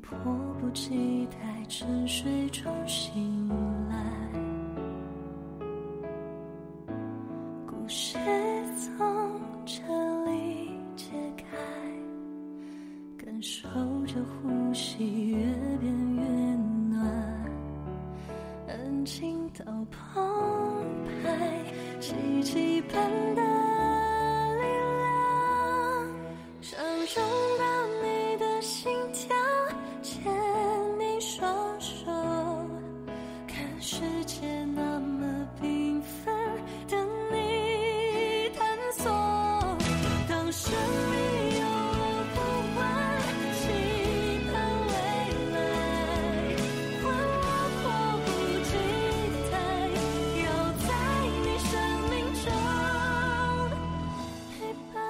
迫不及待沉睡中醒来，故事从这里揭开，感受着呼吸越变越暖，安静到澎湃，奇迹般的力量，想拥抱你的心跳，牵你双手，看世界那么缤纷，等你探索。当生命有了呼唤，期盼未来，换我迫不及待，要在你生命中陪伴。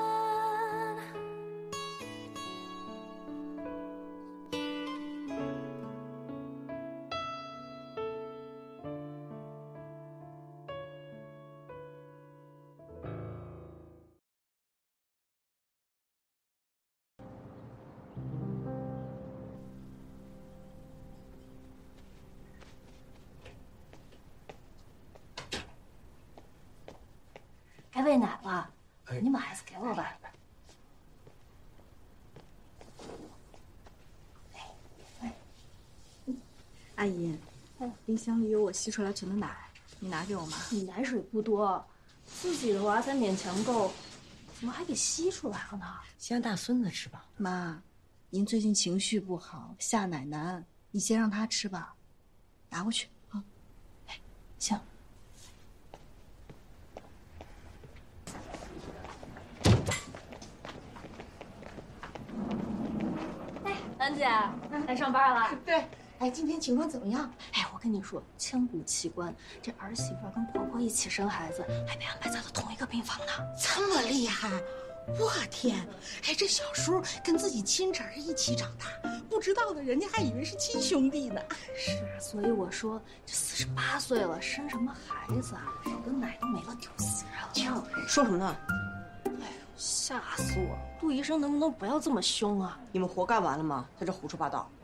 该喂奶了，你把孩子给我吧。 阿姨，冰箱里有我吸出来盛的奶，你拿给我妈。 你奶水不多，自己的娃才勉强够，怎么还给吸出来了呢？ 先让大孙子吃吧。 妈，您最近情绪不好，下奶难，你先让他吃吧，拿过去啊。 行。兰姐，来上班了。 对，哎，今天情况怎么样？ 哎，我跟你说，千古奇观，这儿媳妇跟婆婆一起生孩子，还被安排在了同一个病房呢。 这么厉害！我天！哎，这小叔跟自己亲侄儿一起长大，不知道的人家还以为是亲兄弟呢。 是，所以我说这48岁了，生什么孩子啊？少个奶都没了，丢死人了！ 就是说什么呢？ 吓死我！杜医生能不能不要这么凶啊？ 你们活干完了吗？在这胡说八道。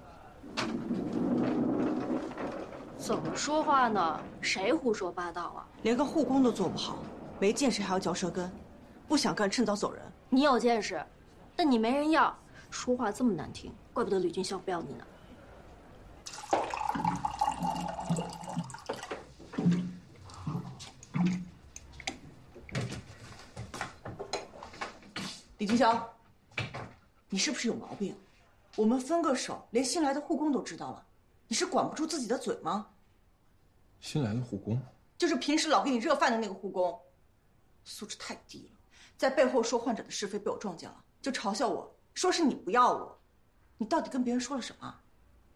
怎么说话呢？谁胡说八道啊？ 连个护工都做不好，没见识还要嚼舌根，不想干趁早走人。 你有见识，但你没人要，说话这么难听，怪不得吕俊孝不要你呢。 李金霄，你是不是有毛病？我们分个手，连新来的护工都知道了，你是管不住自己的嘴吗？ 新来的护工， 就是平时老给你热饭的那个护工，素质太低了，在背后说患者的是非，被我撞见了，就嘲笑我说是你不要我，你到底跟别人说了什么？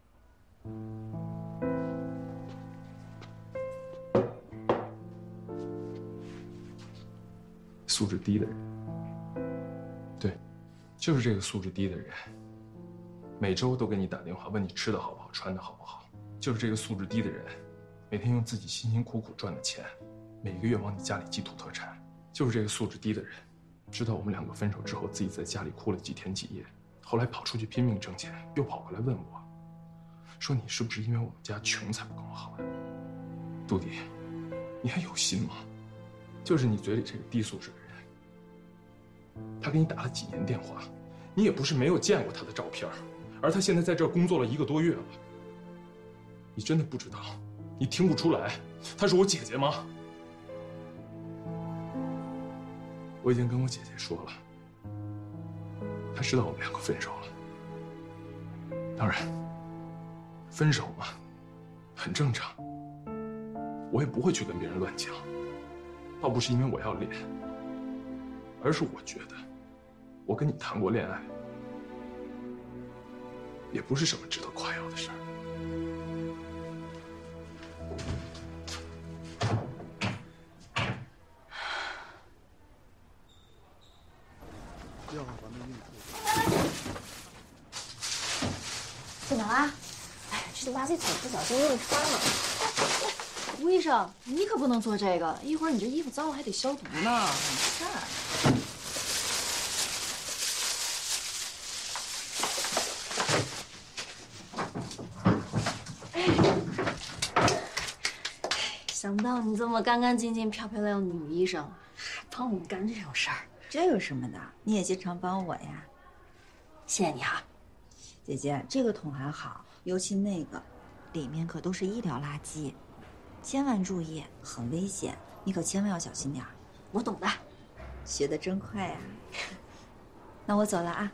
素质低的人。对，就是这个素质低的人，每周都给你打电话问你吃的好不好，穿的好不好。就是这个素质低的人，每天用自己辛辛苦苦赚的钱，每个月往你家里寄土特产。就是这个素质低的人，知道我们两个分手之后，自己在家里哭了几天几夜，后来跑出去拼命挣钱，又跑回来问我，说你是不是因为我们家穷才不跟我好的？杜迪，你还有心吗？就是你嘴里这个低素质的人。他给你打了几年电话，你也不是没有见过他的照片，而他现在在这儿工作了1个多月了。你真的不知道，你听不出来，她是我姐姐吗？我已经跟我姐姐说了，她知道我们两个分手了。当然，分手嘛，很正常。我也不会去跟别人乱讲，倒不是因为我要脸。而是我觉得，我跟你谈过恋爱，也不是什么值得夸耀的事儿。 怎么啦？哎，这垃圾桶不小心弄翻了。吴医生，你可不能做这个，一会儿你这衣服脏了还得消毒呢。你看。 想不到你这么干干净净、漂漂亮亮的女医生，还帮我们干这种事儿。 这有什么的？你也经常帮我呀。 谢谢你啊， 姐姐，这个桶还好，尤其那个，里面可都是医疗垃圾，千万注意，很危险，你可千万要小心点儿。 我懂的。 学得真快呀！那我走了啊。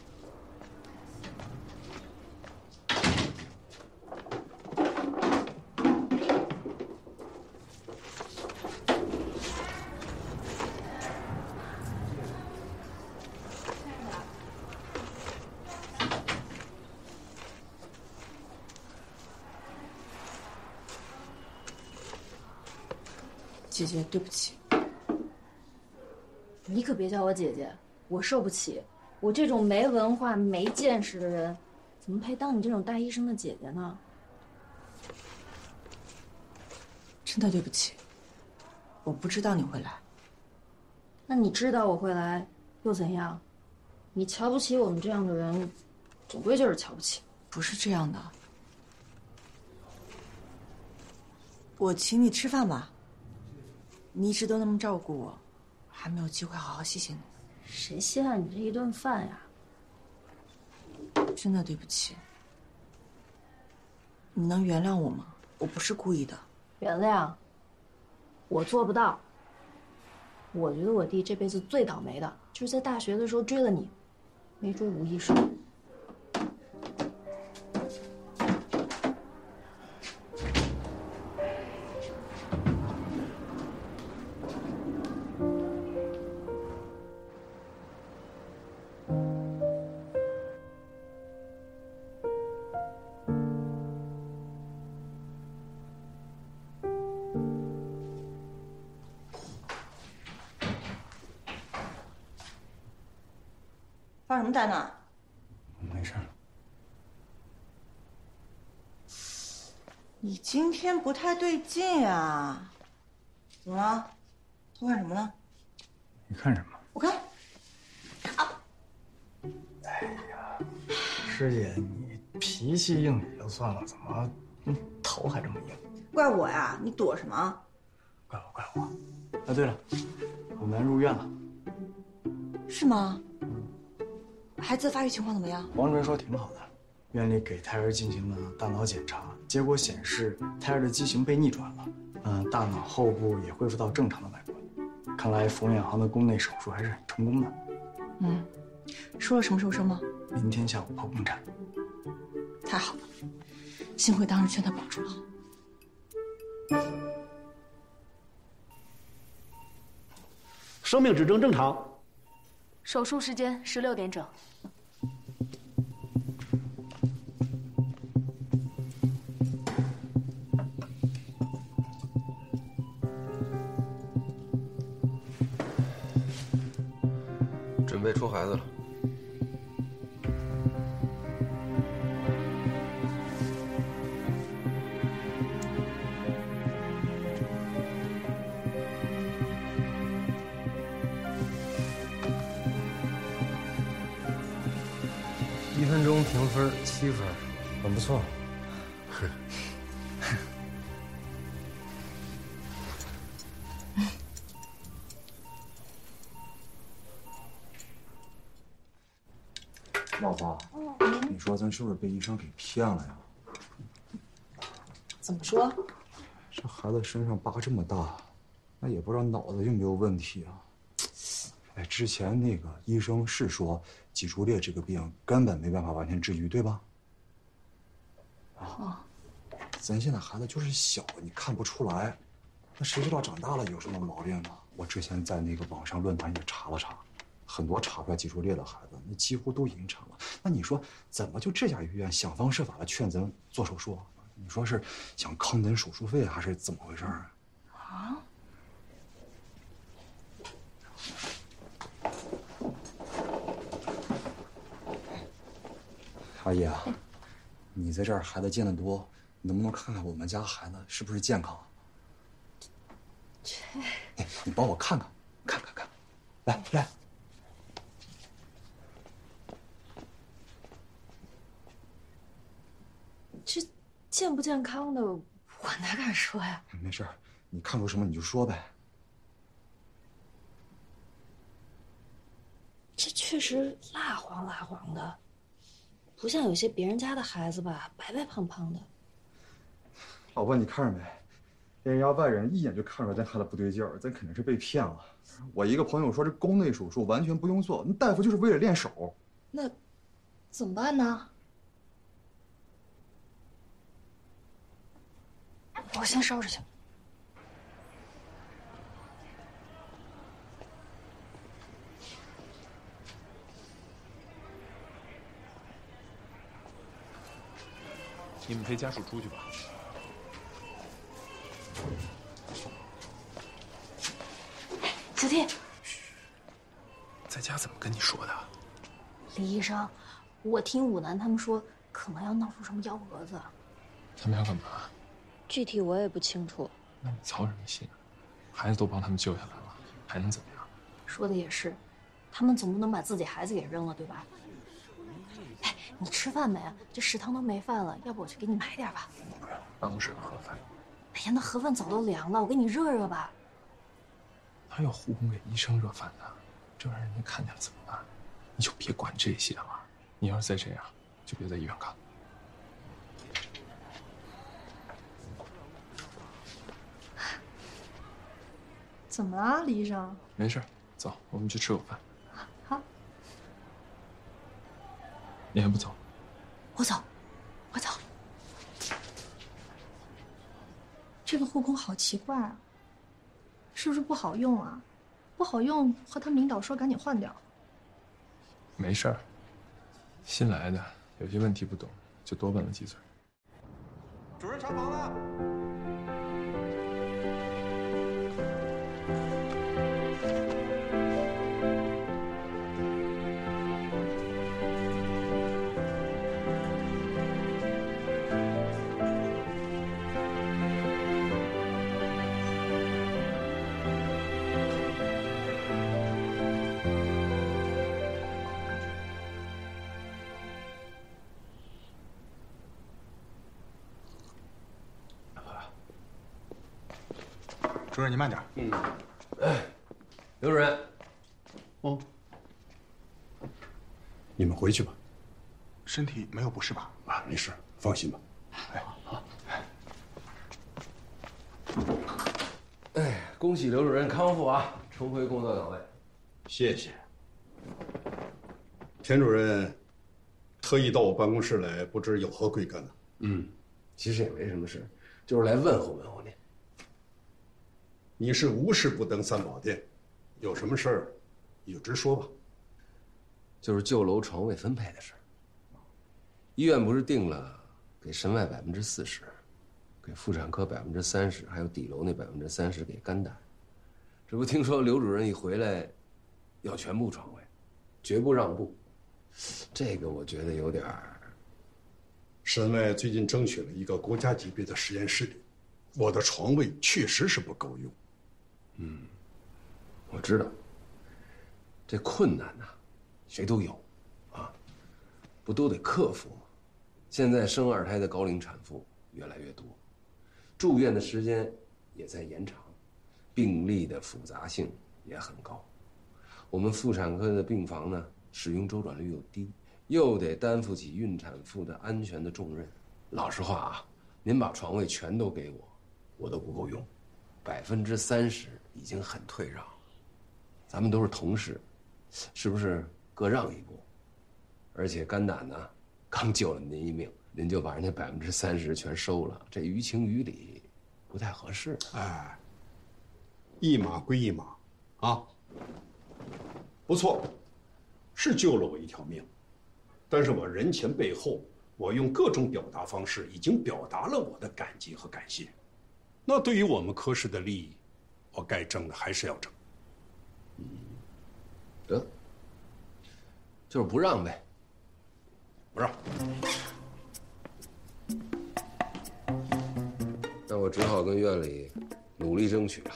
姐姐，对不起。 你可别叫我姐姐，我受不起。我这种没文化、没见识的人，怎么配当你这种大医生的姐姐呢？ 真的对不起，我不知道你会来。 那你知道我会来，又怎样？你瞧不起我们这样的人，总归就是瞧不起。 不是这样的，我请你吃饭吧。你一直都那么照顾我，还没有机会好好谢谢你。 谁稀罕你这一顿饭呀？ 真的对不起，你能原谅我吗？我不是故意的。 原谅？我做不到。我觉得我弟这辈子最倒霉的，就是在大学的时候追了你，没追吴医生。 发什么呆呢？ 没事。 你今天不太对劲啊，怎么了？偷看什么呢？ 你看什么？ 我看。 哎呀，师姐，你脾气硬也就算了，怎么头还这么硬？ 怪我呀？你躲什么？ 怪我。啊，对了，我们入院了。 是吗？孩子的发育情况怎么样？ 王主任说挺好的，院里给胎儿进行了大脑检查，结果显示胎儿的畸形被逆转了，大脑后部也恢复到正常的外观，看来冯远航的宫内手术还是很成功的。 说了什么时候生吗？ 明天下午剖宫产。 太好了，幸亏当时劝他保住了。 生命指征正常。 手术时间16点整。 准备出孩子了。 1分钟评分7分，很不错。 老婆，你说咱是不是被医生给骗了呀？ 怎么说？ 这孩子身上疤这么大，那也不知道脑子有没有问题啊？哎，之前那个医生是说脊柱裂这个病根本没办法完全治愈，对吧？啊，咱现在孩子就是小，你看不出来，那谁知道长大了有什么毛病呢？我之前在那个网上论坛也查了查，很多查出来脊柱裂的孩子，那几乎都已经产了。那你说怎么就这家医院想方设法的劝咱做手术？你说是想坑咱手术费，还是怎么回事啊？ 啊？ 阿姨啊，你在这儿孩子见得多，你能不能看看我们家孩子是不是健康？哎，你帮我看看，看，来。 这健不健康的，我哪敢说呀？ 没事， 你看出什么你就说呗。 这确实蜡黄蜡黄的，不像有些别人家的孩子吧，白白胖胖的。 老婆，你看着没？人家外人一眼就看出来咱孩子不对劲儿，咱肯定是被骗了。我一个朋友说这宫内手术完全不用做，那大夫就是为了练手。 那怎么办呢？ 我先收拾去。 你们陪家属出去吧。 小弟， 在家怎么跟你说的？ 李医生，我听武南他们说，可能要闹出什么幺蛾子。 他们要干嘛？ 具体我也不清楚。 那你操什么心啊？孩子都帮他们救下来了，还能怎么样？ 说的也是，他们总不能把自己孩子给扔了，对吧？哎，你吃饭没啊？这食堂都没饭了，要不我去给你买点吧？ 不用，办公室有盒饭。 哎呀，那盒饭早都凉了，我给你热热吧。 哪有护工给医生热饭的？这让人家看见了怎么办？你就别管这些了。你要是再这样，就别在医院干了。 怎么了，李医生？ 没事，走，我们去吃口饭。 好。 你还不走？ 我走，我走。 这个护工好奇怪啊，是不是不好用啊？不好用，和他们领导说赶紧换掉。 没事儿，新来的有些问题不懂，就多问了几嘴。 主任查房了。 主任，你慢点。 刘主任。 哦。你们回去吧。身体没有不适吧？啊，没事，放心吧。哎，好。 哎，恭喜刘主任康复啊，重回工作岗位。 谢谢。田主任特意到我办公室来，不知有何贵干呢？ 其实也没什么事，就是来问候问候您。 你是无事不登三宝殿，有什么事儿，你就直说吧。 就是旧楼床位分配的事儿。医院不是定了给神外40%，给妇产科30%，还有底楼那30%给肝胆。这不听说刘主任一回来，要全部床位，绝不让步。这个我觉得有点儿。 神外最近争取了一个国家级别的实验室里，我的床位确实是不够用。 我知道，这困难呐，谁都有，啊，不都得克服吗？现在生2胎的高龄产妇越来越多，住院的时间也在延长，病例的复杂性也很高。我们妇产科的病房呢，使用周转率又低，又得担负起孕产妇的安全的重任。老实话啊，您把床位全都给我，我都不够用，30%已经很退让了。咱们都是同事，是不是各让一步？而且肝胆呢，刚救了您一命，您就把人家30%全收了，这于情于理不太合适。 哎，一码归一码，啊，不错，是救了我一条命，但是我人前背后，我用各种表达方式已经表达了我的感激和感谢。那对于我们科室的利益，我该挣的还是要挣。 得，就是不让呗。 不让。 那我只好跟院里努力争取了。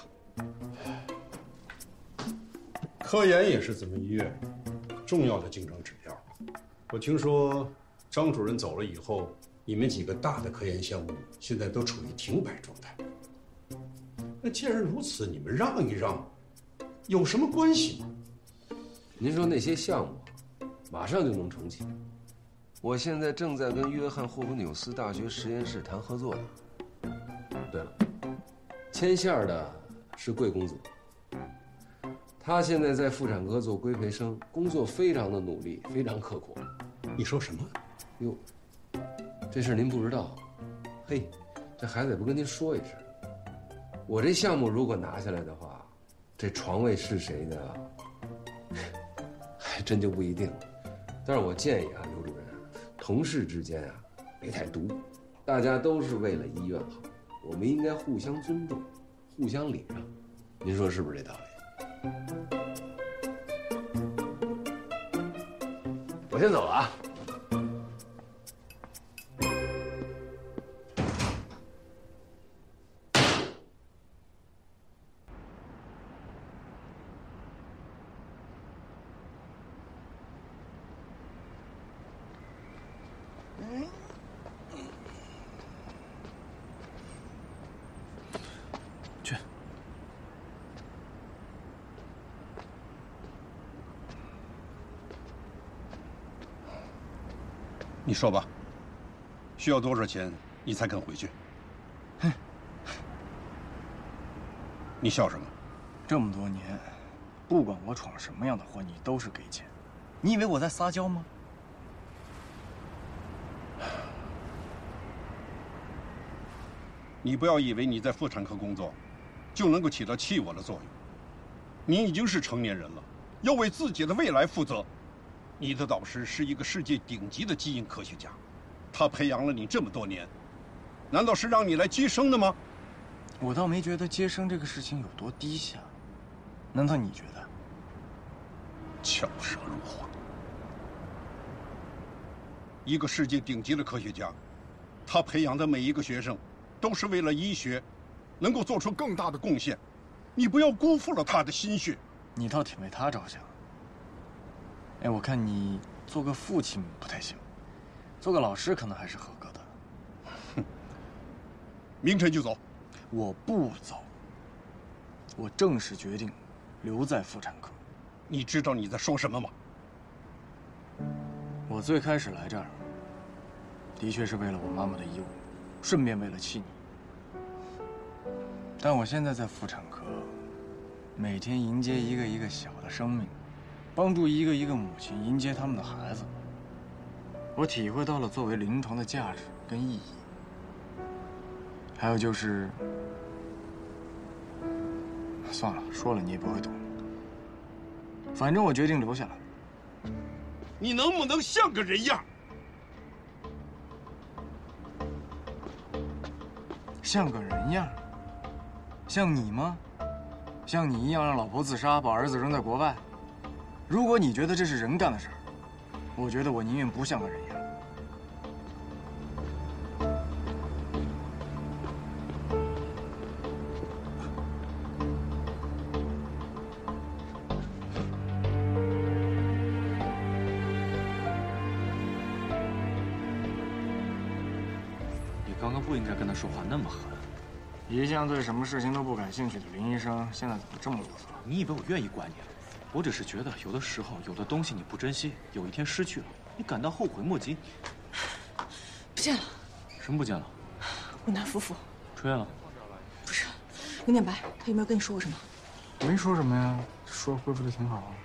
科研也是咱们医院重要的竞争指标。我听说张主任走了以后，你们几个大的科研项目现在都处于停摆状态。 那既然如此，你们让一让，有什么关系吗？ 您说那些项目，马上就能重启。我现在正在跟约翰霍普纽斯大学实验室谈合作呢。对了，牵线的是贵公子，他现在在妇产科做规培生，工作非常的努力，非常刻苦。 你说什么？ 哟，这事您不知道？嘿，这孩子也不跟您说一声。我这项目如果拿下来的话，这床位是谁的，还真就不一定了。但是我建议啊，刘主任，同事之间啊，别太毒，大家都是为了医院好，我们应该互相尊重，互相礼让。您说是不是这道理？我先走了啊。 去。 你说吧，需要多少钱你才肯回去？ 哼， 你笑什么？ 这么多年，不管我闯什么样的祸，你都是给钱。你以为我在撒娇吗？ 你不要以为你在妇产科工作，就能够起到气我的作用。你已经是成年人了，要为自己的未来负责。你的导师是一个世界顶级的基因科学家，他培养了你这么多年，难道是让你来接生的吗？ 我倒没觉得接生这个事情有多低下，难道你觉得？ 巧舌如簧。一个世界顶级的科学家，他培养的每一个学生，都是为了医学能够做出更大的贡献。你不要辜负了他的心血。 你倒挺为他着想。哎，我看你做个父亲不太行，做个老师可能还是合格的。 哼，明天就走。 我不走，我正式决定留在妇产科。 你知道你在说什么吗？ 我最开始来这儿，的确是为了我妈妈的医务，顺便为了气你。但我现在在妇产科，每天迎接一个一个小的生命，帮助一个一个母亲迎接他们的孩子，我体会到了作为临床的价值跟意义。还有就是，算了，说了你也不会懂。反正我决定留下来。 你能不能像个人样？ 像个人样？像你吗？像你一样让老婆自杀，把儿子扔在国外？如果你觉得这是人干的事儿，我觉得我宁愿不像个人样。 你刚刚不应该跟他说话那么狠。 一向对什么事情都不感兴趣的林医生，现在怎么这么啰嗦？ 你以为我愿意管你了？我只是觉得有的时候，有的东西你不珍惜，有一天失去了，你感到后悔莫及。 不见了。 什么不见了？ 武南夫妇。 出院了？ 不是，刘念白，他有没有跟你说过什么？ 没说什么呀，说恢复的挺好啊。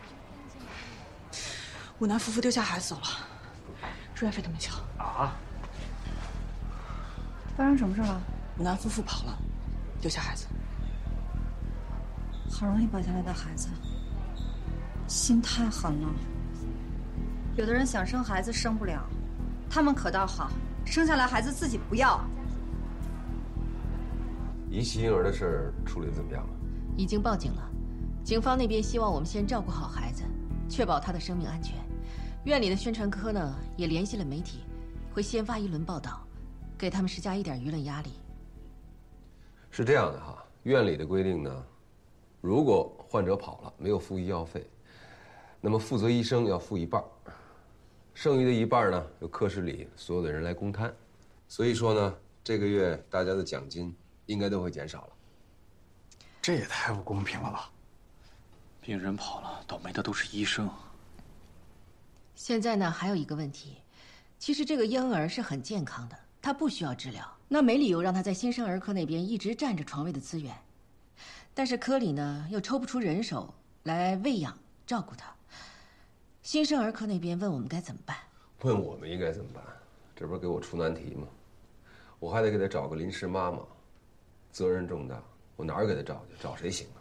武南夫妇丢下孩子走了，住院费都没交。 啊？ 发生什么事了？ 武南夫妇跑了，丢下孩子。 好容易保下来的孩子，心太狠了。有的人想生孩子生不了，他们可倒好，生下来孩子自己不要。 遗弃婴儿的事儿处理得怎么样了？ 已经报警了，警方那边希望我们先照顾好孩子，确保他的生命安全。院里的宣传科呢也联系了媒体，会先发一轮报道，给他们施加一点舆论压力。 是这样的哈，院里的规定呢，如果患者跑了没有付医药费，那么负责医生要付一半，剩余的一半呢由科室里所有的人来公摊。所以说呢，这个月大家的奖金应该都会减少了。 这也太不公平了吧！ 病人跑了，倒霉的都是医生。 现在呢，还有一个问题，其实这个婴儿是很健康的，他不需要治疗，那没理由让他在新生儿科那边一直占着床位的资源。但是科里呢又抽不出人手来喂养照顾他，新生儿科那边问我们该怎么办。 问我们应该怎么办？这不是给我出难题吗？我还得给他找个临时妈妈，责任重大，我哪儿给他找去？找谁行啊？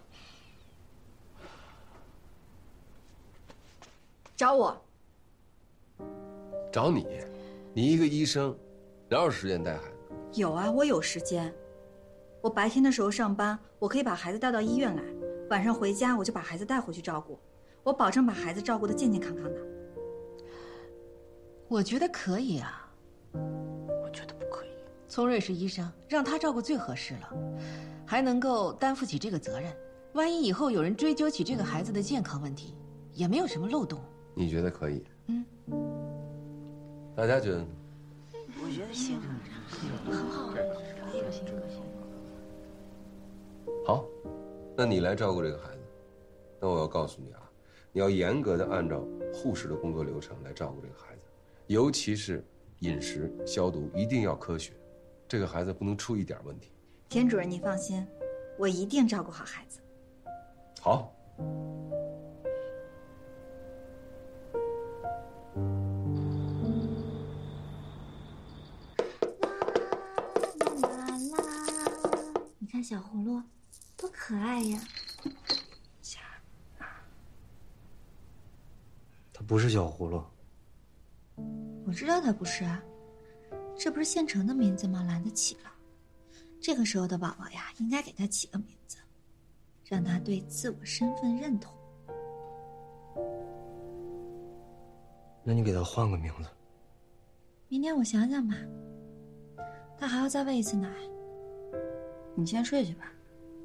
找我。 找你？你一个医生，哪有时间带孩子？ 有啊，我有时间。我白天的时候上班，我可以把孩子带到医院来，晚上回家我就把孩子带回去照顾，我保证把孩子照顾得健健康康的。 我觉得可以啊。 我觉得不可以。 聪瑞是医生，让他照顾最合适了，还能够担负起这个责任。万一以后有人追究起这个孩子的健康问题，也没有什么漏洞。 你觉得可以？ 嗯。 大家觉得呢？ 我觉得行，很好，行。 好，那你来照顾这个孩子。那我要告诉你啊，你要严格的按照护士的工作流程来照顾这个孩子，尤其是饮食、消毒一定要科学，这个孩子不能出一点问题。 田主任，你放心，我一定照顾好孩子。 好。 你看小葫芦，多可爱呀！ 他不是小葫芦。 我知道他不是啊，这不是现成的名字吗？懒得起了。这个时候的宝宝呀，应该给他起个名字，让他对自我身份认同。 那你给他换个名字。 明天我想想吧。他还要再喂一次奶。你先睡去吧。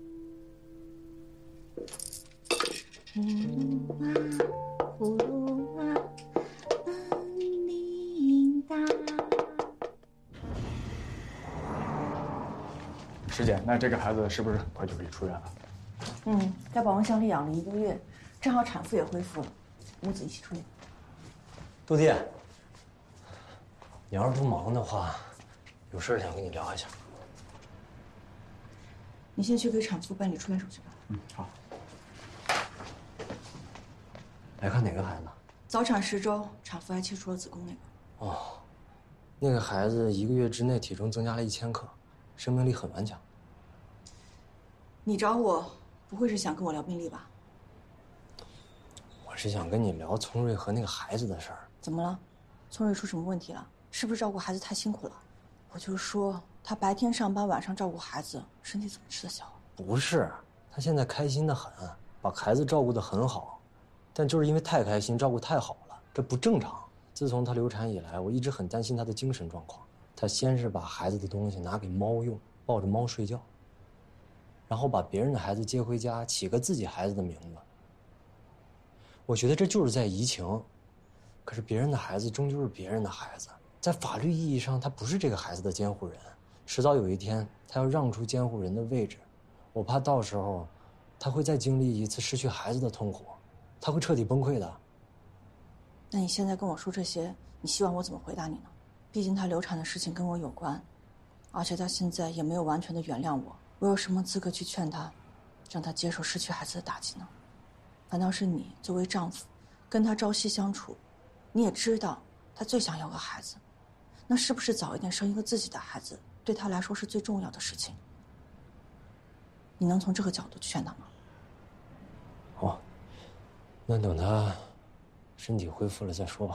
葫芦娃，本领大。 师姐，那这个孩子是不是很快就可以出院了？ 在保温箱里养了1个月，正好产妇也恢复了，母子一起出院。 杜弟，你要是不忙的话，有事想跟你聊一下。 你先去给产妇办理出院手续吧。 好。来看哪个孩子？ 早产10周，产妇还切除了子宫那个。 哦，那个孩子1个月之内体重增加了1000克，生命力很顽强。 你找我，不会是想跟我聊病历吧？ 我是想跟你聊聪瑞和那个孩子的事儿。 怎么了？聪瑞出什么问题了？是不是照顾孩子太辛苦了？我就说他白天上班，晚上照顾孩子，身体怎么吃得消？ 不是，他现在开心得很，把孩子照顾得很好，但就是因为太开心，照顾太好了，这不正常。自从他流产以来，我一直很担心他的精神状况。他先是把孩子的东西拿给猫用，抱着猫睡觉，然后把别人的孩子接回家，起个自己孩子的名字。我觉得这就是在移情，可是别人的孩子终究是别人的孩子，在法律意义上，他不是这个孩子的监护人。迟早有一天，他要让出监护人的位置，我怕到时候，他会再经历一次失去孩子的痛苦，他会彻底崩溃的。 那你现在跟我说这些，你希望我怎么回答你呢？毕竟他流产的事情跟我有关，而且他现在也没有完全的原谅我，我有什么资格去劝他，让他接受失去孩子的打击呢？反倒是你作为丈夫，跟他朝夕相处，你也知道他最想要个孩子，那是不是早一点生一个自己的孩子，对他来说是最重要的事情？你能从这个角度去劝他吗？ 好，那等他身体恢复了再说吧。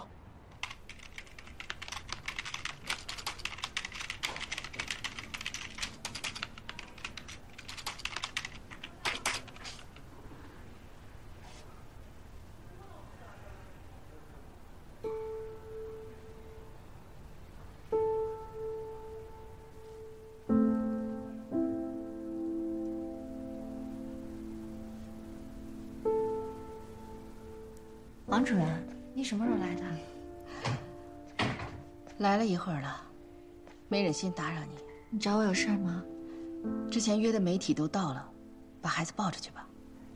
王主任，你什么时候来的？ 来了一会儿了，没忍心打扰你。 你找我有事吗？ 之前约的媒体都到了， 把孩子抱着去吧。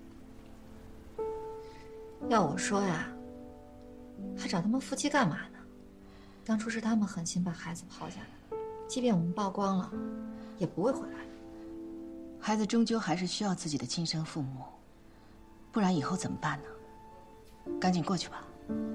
要我说呀，还找他们夫妻干嘛呢？当初是他们狠心把孩子抛下来，即便我们曝光了，也不会回来的。 孩子终究还是需要自己的亲生父母，不然以后怎么办呢？赶紧过去吧。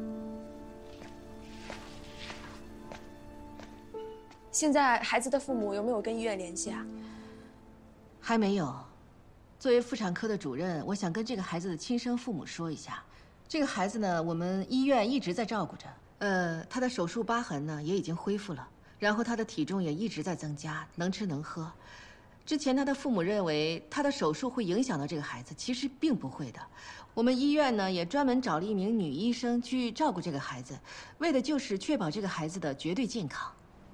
现在孩子的父母有没有跟医院联系啊？ 还没有。作为妇产科的主任，我想跟这个孩子的亲生父母说一下，这个孩子呢，我们医院一直在照顾着。他的手术疤痕呢也已经恢复了，然后他的体重也一直在增加，能吃能喝。之前他的父母认为他的手术会影响到这个孩子，其实并不会的。我们医院呢也专门找了一名女医生去照顾这个孩子，为的就是确保这个孩子的绝对健康。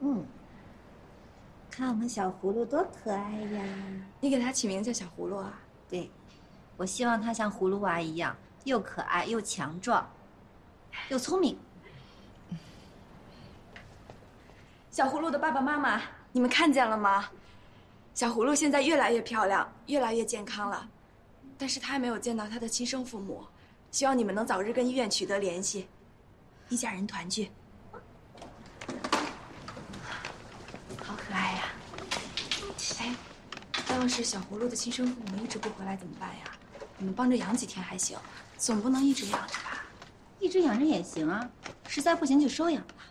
看我们小葫芦多可爱呀！ 你给他起名叫小葫芦啊？ 对，我希望他像葫芦娃一样，又可爱又强壮，又聪明。 小葫芦的爸爸妈妈，你们看见了吗？小葫芦现在越来越漂亮，越来越健康了，但是他还没有见到他的亲生父母，希望你们能早日跟医院取得联系，一家人团聚。好可爱呀！哎，要是小葫芦的亲生父母一直不回来怎么办呀？你们帮着养几天还行，总不能一直养着吧？ 一直养着也行啊，实在不行就收养吧。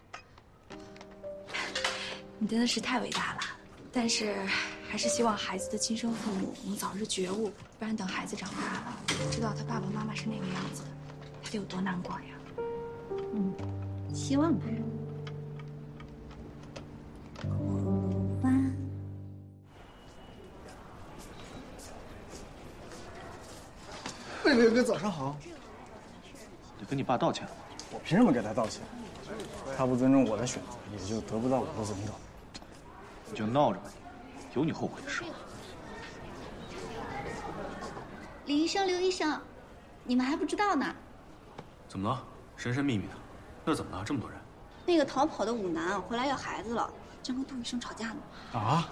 你真的是太伟大了，但是还是希望孩子的亲生父母能早日觉悟，不然等孩子长大了，知道他爸爸妈妈是那个样子，他得有多难过呀。 希望吧。 魏伟哥，早上好。 得跟你爸道歉了。 我凭什么给他道歉？他不尊重我的选择，也就得不到我的尊重。 你就闹着吧，有你后悔的时候。 李医生、刘医生，你们还不知道呢。 怎么了？神神秘秘的，那怎么了？这么多人？ 那个逃跑的武男回来要孩子了，正跟杜医生吵架呢。 啊？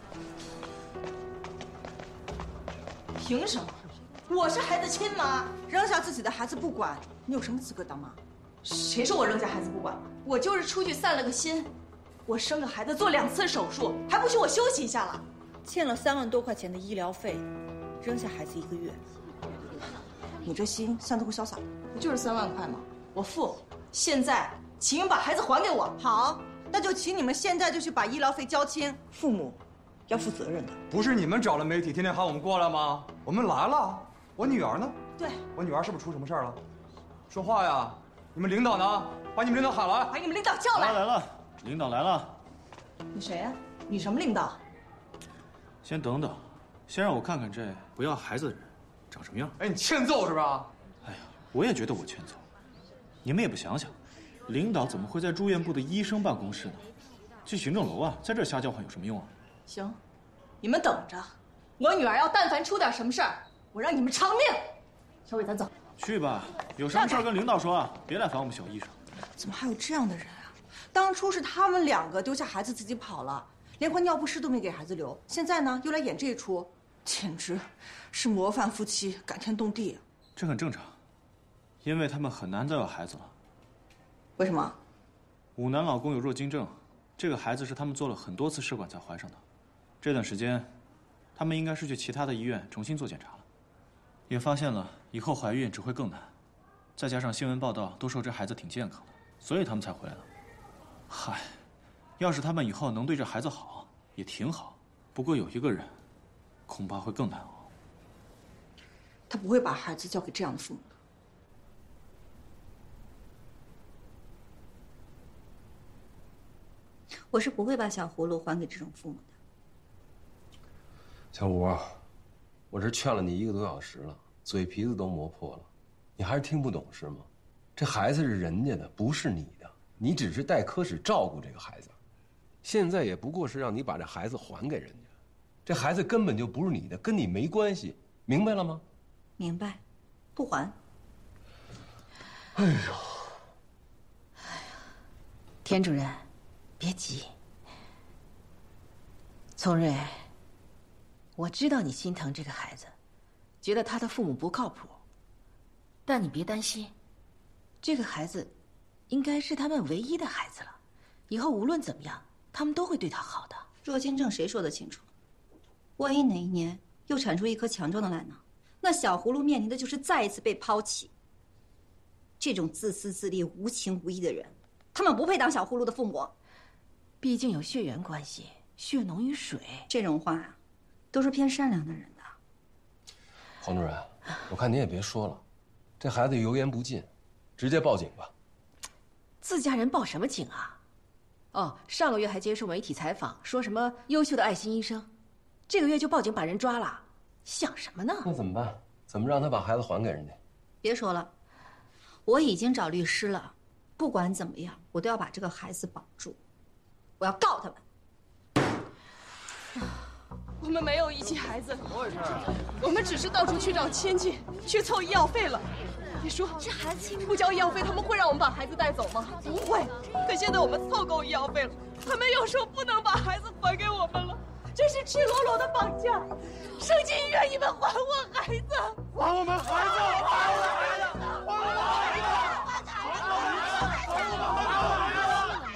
凭什么？我是孩子亲妈，扔下自己的孩子不管，你有什么资格当妈？谁说我扔下孩子不管？我就是出去散了个心。我生个孩子做2次手术，还不许我休息一下了？欠了3万多块钱的医疗费，扔下孩子1个月。你这心像头潇洒，不就是3万块吗？我付。现在请你们把孩子还给我。好，那就请你们现在就去把医疗费交清。父母要负责任的。 不是你们找了媒体，天天喊我们过来吗？我们来了。我女儿呢？ 对， 我女儿是不是出什么事儿了？说话呀！你们领导呢？把你们领导喊来。 把你们领导叫来。 来了，领导来了。 你谁呀？你什么领导？ 先等等，先让我看看这不要孩子的人长什么样。 哎，你欠揍是吧？ 哎呀，我也觉得我欠揍。你们也不想想，领导怎么会在住院部的医生办公室呢？去行政楼啊，在这瞎叫唤有什么用啊？ 行，你们等着，我女儿要但凡出点什么事儿，我让你们偿命。小伟，咱走。 去吧，有什么事儿跟领导说啊，别来烦我们小医生。 怎么还有这样的人啊？当初是他们2个丢下孩子自己跑了，连块尿不湿都没给孩子留，现在呢又来演这一出，简直是模范夫妻，感天动地。 这很正常，因为他们很难再有孩子了。 为什么？ 武男老公有弱精症，这个孩子是他们做了很多次试管才怀上的。这段时间，他们应该是去其他的医院重新做检查了，也发现了以后怀孕只会更难。再加上新闻报道都说这孩子挺健康的，所以他们才回来的。嗨，要是他们以后能对这孩子好，也挺好。不过有一个人，恐怕会更难熬。 他不会把孩子交给这样的父母的。 我是不会把小葫芦还给这种父母的。 小吴，我这劝了你1个多小时了，嘴皮子都磨破了，你还是听不懂是吗？这孩子是人家的，不是你的，你只是代科室照顾这个孩子，现在也不过是让你把这孩子还给人家，这孩子根本就不是你的，跟你没关系，明白了吗？ 明白，不还。 哎呦， 田主任，别急。从瑞，我知道你心疼这个孩子， 觉得他的父母不靠谱。但你别担心，这个孩子应该是他们唯一的孩子了，以后无论怎么样，他们都会对他好的。 弱精症谁说得清楚？万一哪一年又产出一颗强壮的卵囊，那小葫芦面临的就是再一次被抛弃。这种自私自利、无情无义的人，他们不配当小葫芦的父母。 毕竟有血缘关系，血浓于水。 这种话啊，都是骗善良的人的。 黄主任，我看您也别说了，这孩子油盐不进，直接报警吧。 自家人报什么警啊？哦，上个月还接受媒体采访，说什么优秀的爱心医生，这个月就报警把人抓了，想什么呢？ 那怎么办？怎么让他把孩子还给人家？ 别说了，我已经找律师了，不管怎么样，我都要把这个孩子保住，我要告他们。 我们没有遗弃孩子，我们只是到处去找亲戚，去凑医药费了。你说这孩子不交医药费，他们会让我们把孩子带走吗？不会。可现在我们凑够医药费了，他们又说不能把孩子还给我们了，这是赤裸裸的绑架。生进医院，你们还我孩子， 还我们孩子，还我们孩子，还我们孩子，还我们孩子。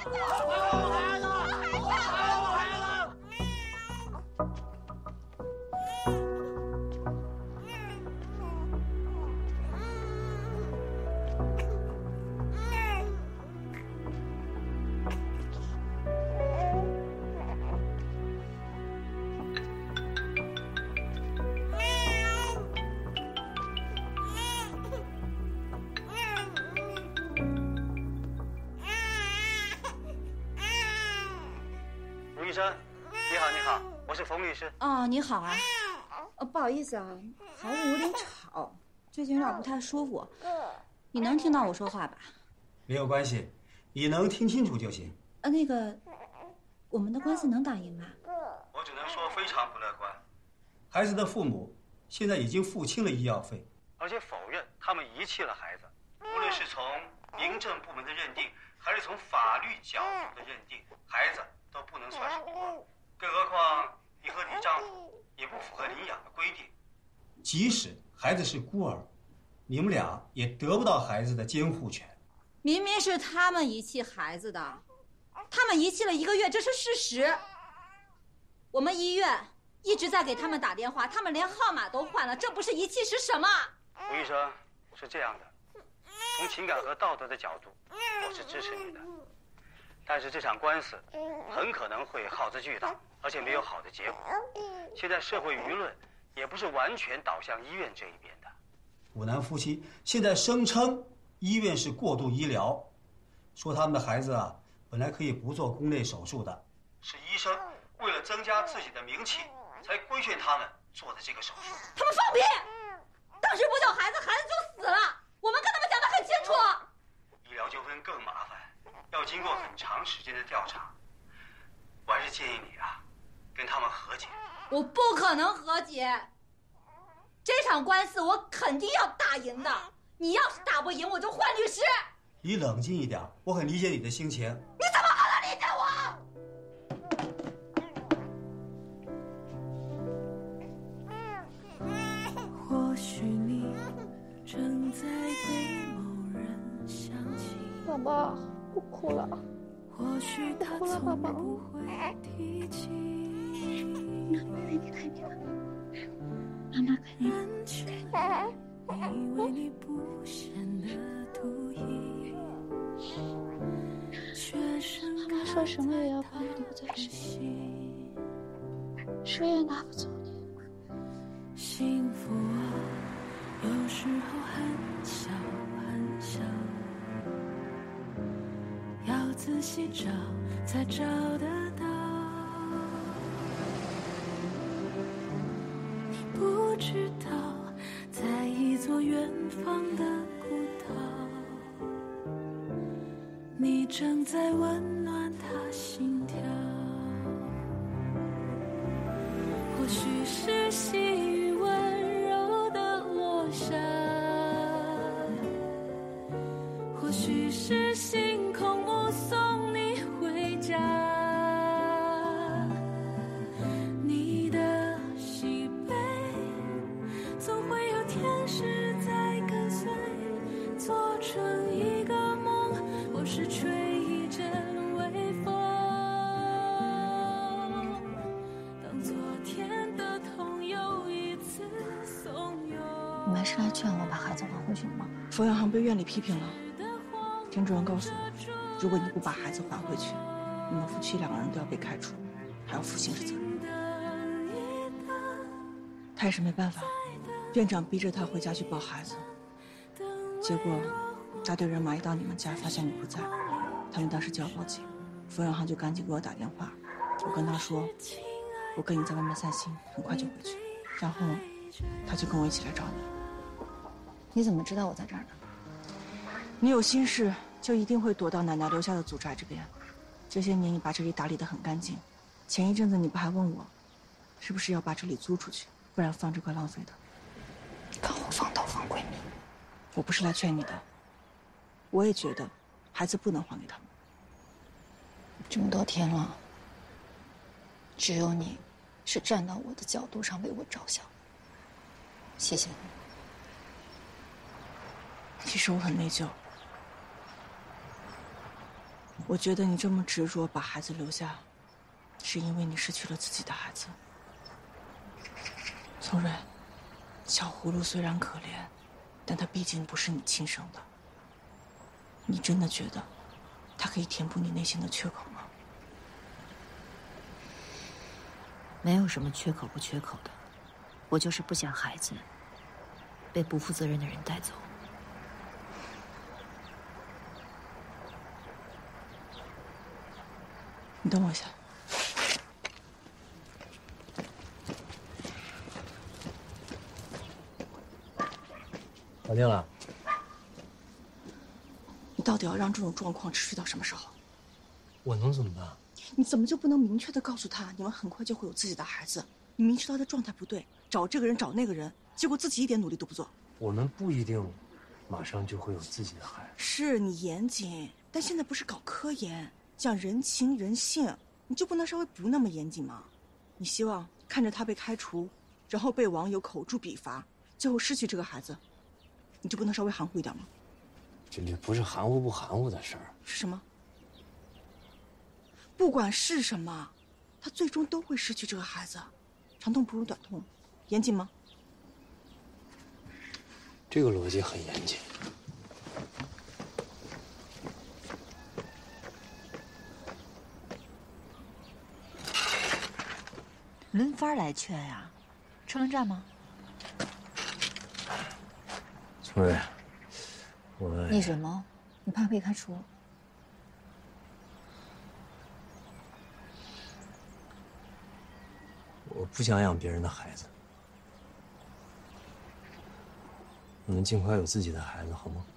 医生，你好，你好，我是冯律师。 哦，你好啊。不好意思啊，孩子有点吵，最近有点不太舒服。你能听到我说话吧？ 没有关系，你能听清楚就行。 那个，我们的官司能打赢吗？ 我只能说非常不乐观。孩子的父母现在已经付清了医药费，而且否认他们遗弃了孩子。无论是从民政部门的认定，还是从法律角度的认定，孩子都不能算是孤儿。更何况你和你丈夫也不符合领养的规定。即使孩子是孤儿，你们俩也得不到孩子的监护权。 明明是他们遗弃孩子的，他们遗弃了1个月，这是事实。我们医院一直在给他们打电话，他们连号码都换了，这不是遗弃是什么？ 吴医生，是这样的，从情感和道德的角度，我是支持你的。但是这场官司很可能会耗资巨大，而且没有好的结果。现在社会舆论也不是完全倒向医院这一边的。武男夫妻现在声称医院是过度医疗，说他们的孩子啊本来可以不做宫内手术的，是医生为了增加自己的名气才规劝他们做的这个手术。 他们放屁！当时不救孩子，孩子就死了。我们跟他们讲得很清楚。 医疗纠纷更麻烦，要经过很长时间的调查。我还是建议你啊，跟他们和解。 我不可能和解，这场官司我肯定要打赢的。你要是打不赢，我就换律师。 你冷静一点，我很理解你的心情。 你怎么可能理解我？ 或许你正在对某人想起， 爸爸，不哭了。 或许他从不会提起。 妈妈看你安全，以为你不显得独一，却是妈妈说什么也要把你留在身边，谁也拿不走你。 幸福啊，有时候很小很小，要仔细找才找得到。你不知道，在一座远方的孤岛，你正在温暖他心跳。或许是细雨温柔的落下，或许是星空目送你回家。你的喜悲总会你没是来劝我把孩子还回去的吗？ 冯远航被院里批评了，田主任告诉我，如果你不把孩子还回去，你们夫妻2个人都要被开除，还要负刑事责任。他也是没办法，院长逼着他回家去抱孩子，结果大队人马一到你们家，发现你不在，他们当时就要报警，冯远航就赶紧给我打电话，我跟他说，我跟你在外面散心，很快就回去，然后他就跟我一起来找你。 你怎么知道我在这儿呢？ 你有心事就一定会躲到奶奶留下的祖宅这边，这些年你把这里打理得很干净，前一阵子你不还问我，是不是要把这里租出去，不然放着怪浪费的。 看我放头放闺蜜， 我不是来劝你的，我也觉得孩子不能还给他们。 这么多天了，只有你是站到我的角度上为我着想，谢谢你。 其实我很内疚，我觉得你这么执着把孩子留下，是因为你失去了自己的孩子。聪蕊，小葫芦虽然可怜，但他毕竟不是你亲生的。你真的觉得他可以填补你内心的缺口吗？ 没有什么缺口不缺口的，我就是不想孩子被不负责任的人带走。 你等我一下。 搞定了。 你到底要让这种状况持续到什么时候？ 我能怎么办？ 你怎么就不能明确的告诉他，你们很快就会有自己的孩子？你明知道他的状态不对，找这个人找那个人，结果自己一点努力都不做。 我们不一定马上就会有自己的孩子。 是你严谨，但现在不是搞科研，讲人情人性，你就不能稍微不那么严谨吗？你希望看着他被开除，然后被网友口诛笔伐，最后失去这个孩子，你就不能稍微含糊一点吗？ 这不是含糊不含糊的事儿。 是什么？不管是什么，他最终都会失去这个孩子，长痛不如短痛，严谨吗？ 这个逻辑很严谨。 轮番来劝呀，车轮战吗？ 聪蕊， 你什么？你怕被开除？ 我不想养别人的孩子，我们尽快有自己的孩子，好吗？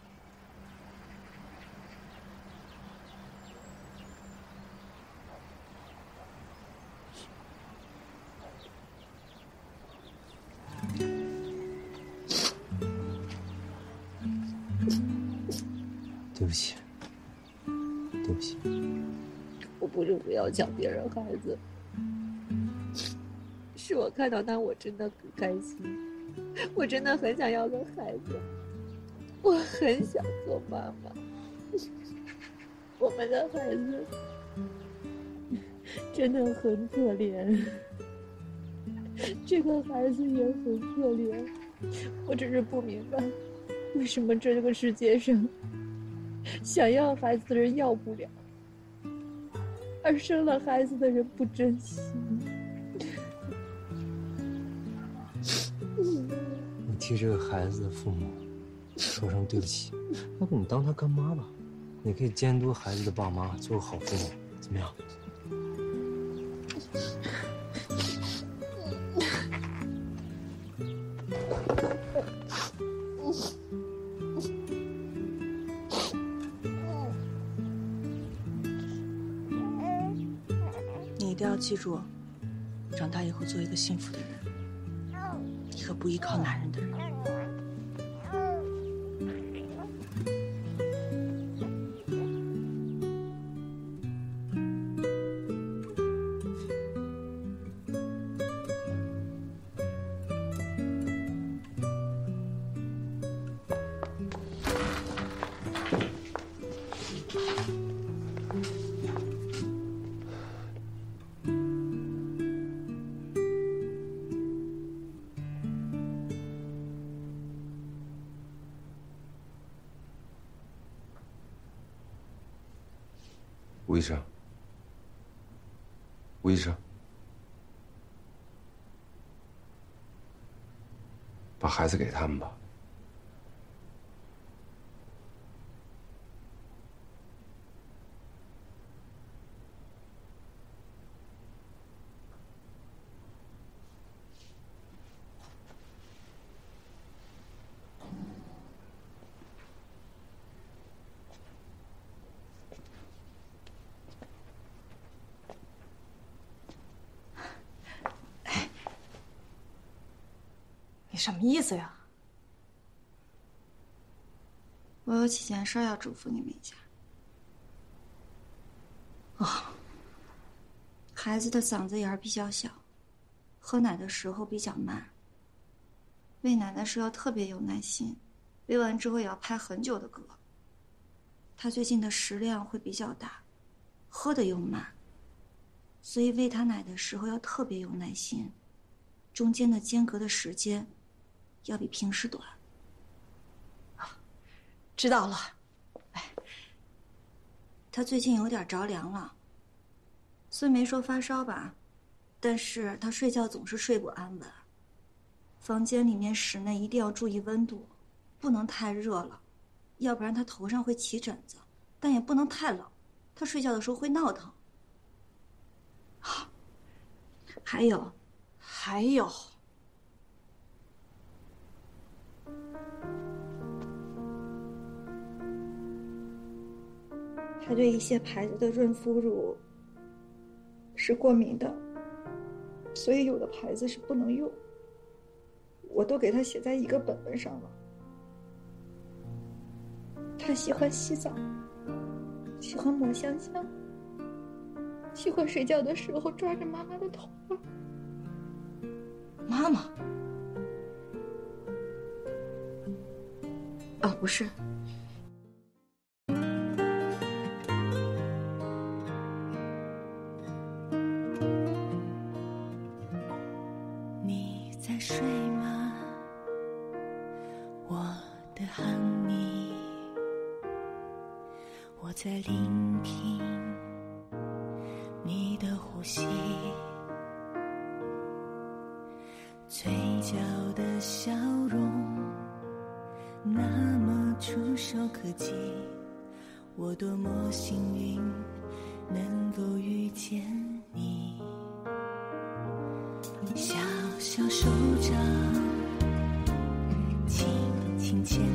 对不起，对不起。 我不是不要抢别人孩子，是我看到他，我真的很开心，我真的很想要个孩子，我很想做妈妈。我们的孩子真的很可怜，这个孩子也很可怜，我只是不明白，为什么这个世界上想要孩子的人要不了，而生了孩子的人不珍惜。 你替这个孩子的父母说声对不起，要不你当他干妈吧，你可以监督孩子的爸妈，做个好父母，怎么样？ 你一定要记住，长大以后做一个幸福的人，一个不依靠男人的人。 吴医生，吴医生，把孩子给他们吧。 你什么意思呀？ 我有几件事要嘱咐你们一下。孩子的嗓子眼儿比较小，喝奶的时候比较慢，喂奶的时候要特别有耐心，喂完之后也要拍很久的嗝。他最近的食量会比较大，喝的又慢，所以喂他奶的时候要特别有耐心，中间的间隔的时间要比平时短。 知道了。 他最近有点着凉了，虽没说发烧吧，但是他睡觉总是睡不安稳。房间里面室内一定要注意温度，不能太热了，要不然他头上会起疹子，但也不能太冷，他睡觉的时候会闹腾。还有，他对一些牌子的润肤乳是过敏的，所以有的牌子是不能用。我都给他写在一个本本上了。他喜欢洗澡，喜欢抹香香，喜欢睡觉的时候抓着妈妈的头发。 妈妈？ 哦，不是。 你在睡吗，我的喊你，我在聆听你的呼吸，嘴角的笑容那么触手可及，我多么幸运能够遇见你。小小手掌轻轻牵